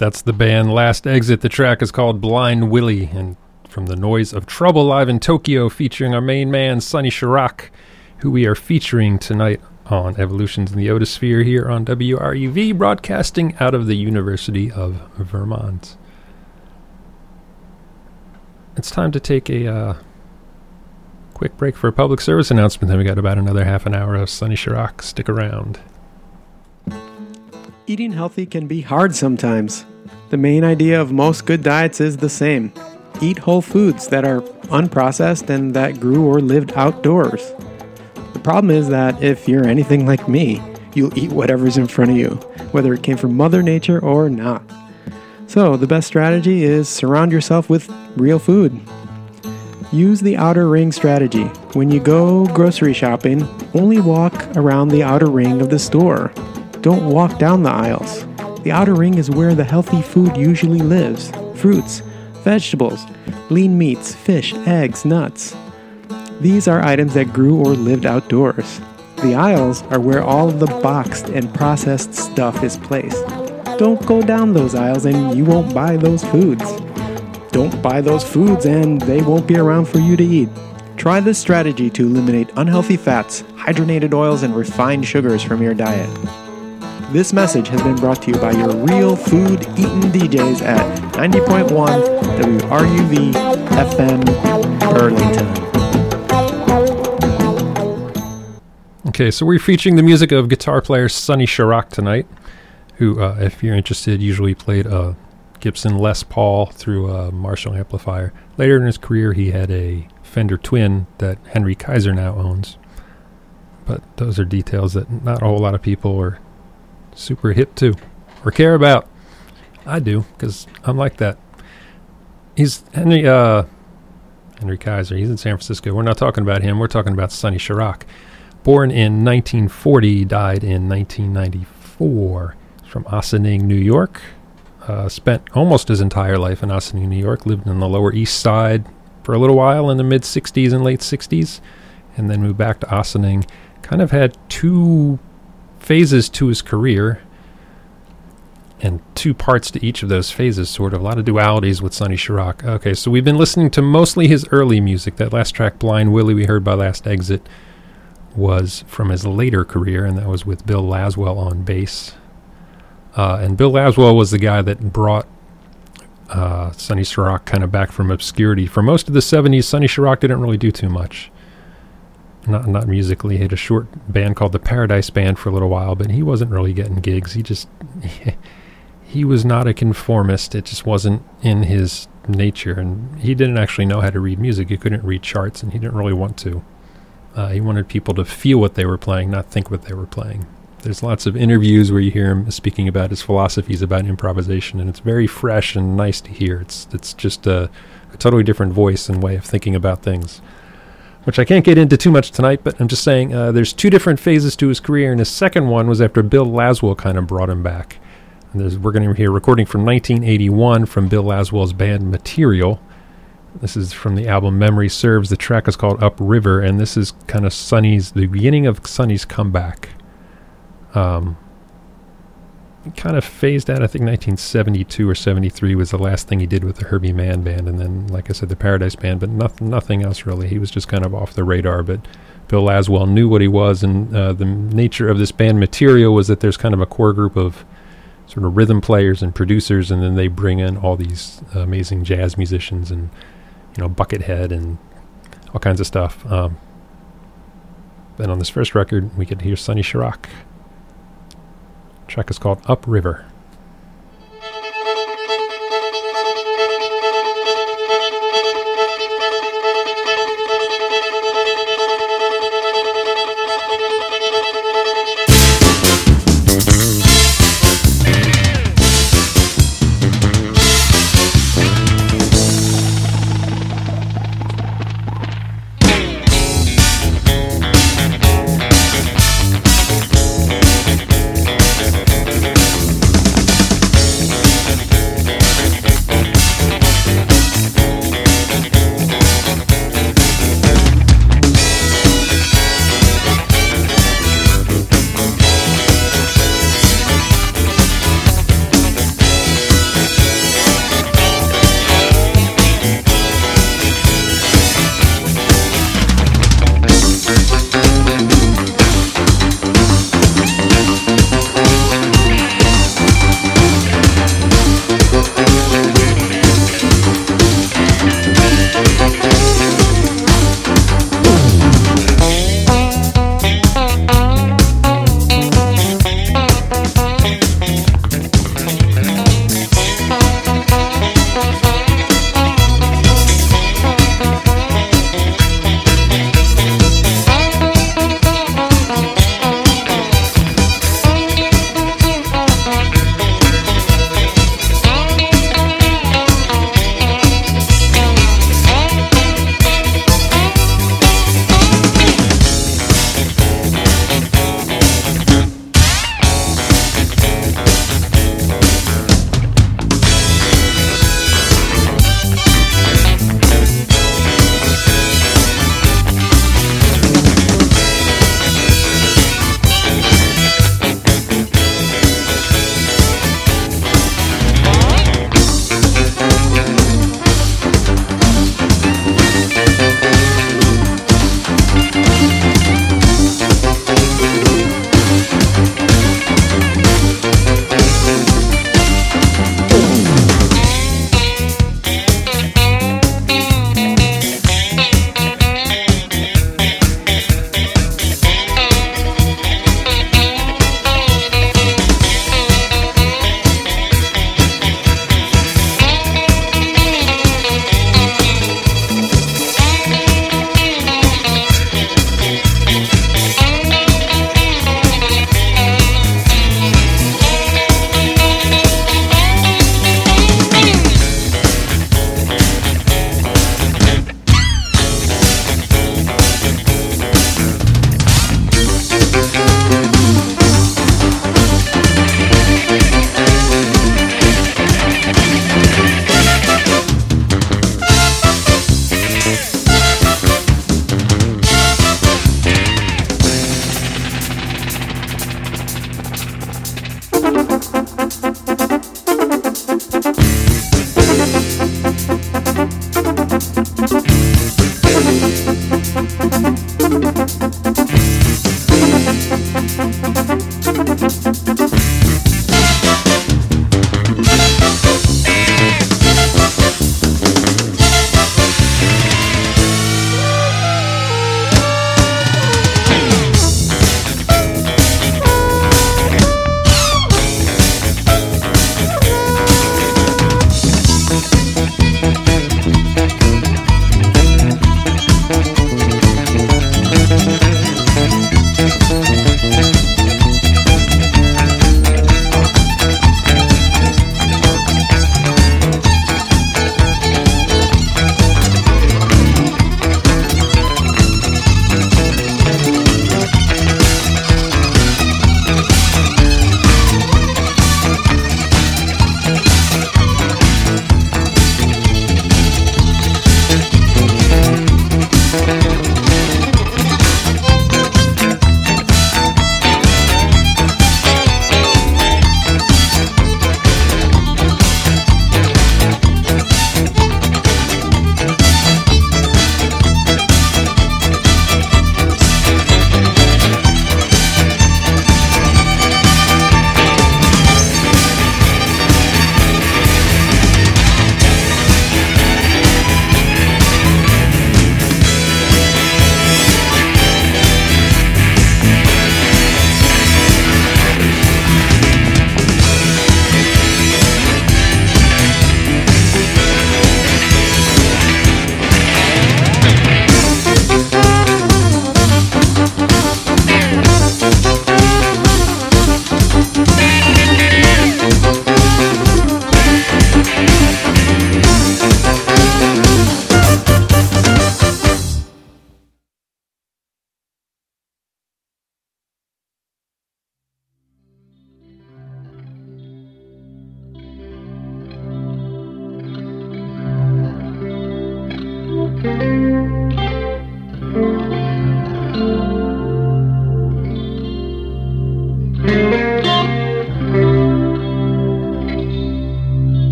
That's the band Last Exit. The track is called Blind Willie, and from the Noise of Trouble live in Tokyo, featuring our main man, Sonny Sharrock, who we are featuring tonight on Evolutions in the Otosphere here on WRUV, broadcasting out of the University of Vermont. It's time to take a quick break for a public service announcement. Then we got about another half an hour of Sonny Sharrock. Stick around. Eating healthy can be hard sometimes. The main idea of most good diets is the same. Eat whole foods that are unprocessed and that grew or lived outdoors. The problem is that if you're anything like me, you'll eat whatever's in front of you, whether it came from Mother Nature or not. So the best strategy is surround yourself with real food. Use the outer ring strategy. When you go grocery shopping, only walk around the outer ring of the store. Don't walk down the aisles. The outer ring is where the healthy food usually lives. Fruits, vegetables, lean meats, fish, eggs, nuts. These are items that grew or lived outdoors. The aisles are where all of the boxed and processed stuff is placed. Don't go down those aisles and you won't buy those foods. Don't buy those foods and they won't be around for you to eat. Try this strategy to eliminate unhealthy fats, hydrogenated oils, and refined sugars from your diet. This message has been brought to you by your real food eating DJs at 90.1 WRUV FM Burlington. Okay, so we're featuring the music of guitar player Sonny Sharrock tonight, who, if you're interested, usually played a Gibson Les Paul through a Marshall amplifier. Later in his career, he had a Fender Twin that Henry Kaiser now owns. But those are details that not a whole lot of people are super hip to or care about. I do, because I'm like that. He's Henry Kaiser. He's in San Francisco. We're not talking about him. We're talking about Sonny Sharrock. Born in 1940, died in 1994. He's from Ossining, New York. Spent almost his entire life in Ossining, New York. Lived on the Lower East Side for a little while in the mid-'60s and late '60s, and then moved back to Ossining. Kind of had two phases to his career, and two parts to each of those phases, sort of. A lot of dualities with Sonny Sharrock. Okay, so we've been listening to mostly his early music. That last track, Blind Willie, we heard by Last Exit, was from his later career, and that was with Bill Laswell on bass. And Bill Laswell was the guy that brought Sonny Sharrock kind of back from obscurity. For most of the 70s, Sonny Sharrock didn't really do too much. Not musically. He had a short band called the Paradise Band for a little while, but he wasn't really getting gigs. He was not a conformist. It just wasn't in his nature, and he didn't actually know how to read music. He couldn't read charts, and he didn't really want to. He wanted people to feel what they were playing, not think what they were playing. There's lots of interviews where you hear him speaking about his philosophies about improvisation, and it's very fresh and nice to hear. It's just a totally different voice and way of thinking about things, which I can't get into too much tonight, but I'm just saying there's two different phases to his career, and his second one was after Bill Laswell kind of brought him back. And we're going to hear a recording from 1981 from Bill Laswell's band Material. This is from the album Memory Serves. The track is called Upriver, and this is kind of the beginning of Sonny's comeback. He kind of phased out. I think 1972 or 73 was the last thing he did with the Herbie Mann Band, and then, like I said, the Paradise Band, but nothing else really. He was just kind of off the radar, but Bill Laswell knew what he was, and the nature of this band Material was that there's kind of a core group of sort of rhythm players and producers, and then they bring in all these amazing jazz musicians and, Buckethead and all kinds of stuff. Then on this first record, we get to hear Sonny Sharrock. The track is called Upriver.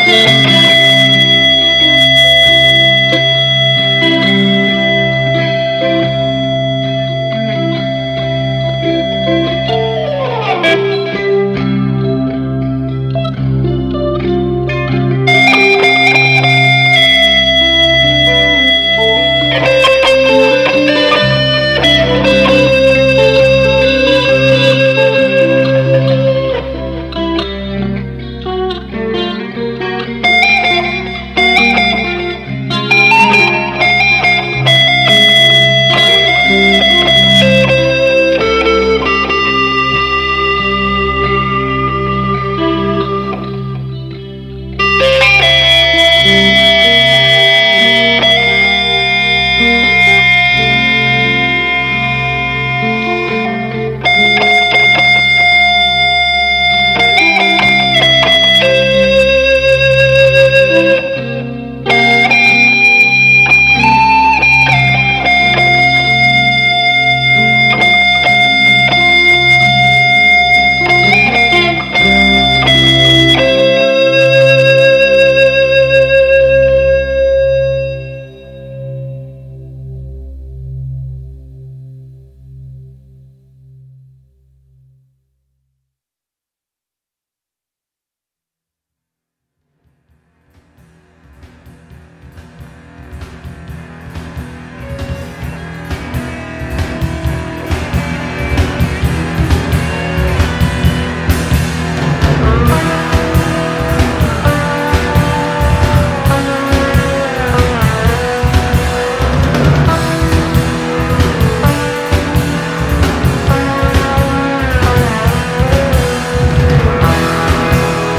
Bye.